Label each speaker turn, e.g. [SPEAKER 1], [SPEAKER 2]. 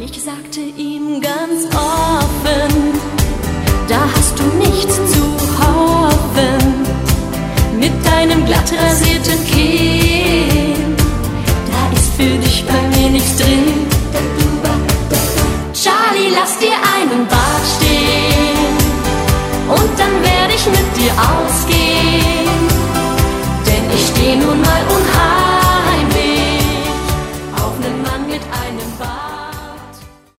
[SPEAKER 1] Ich sagte ihm ganz offen, da hast du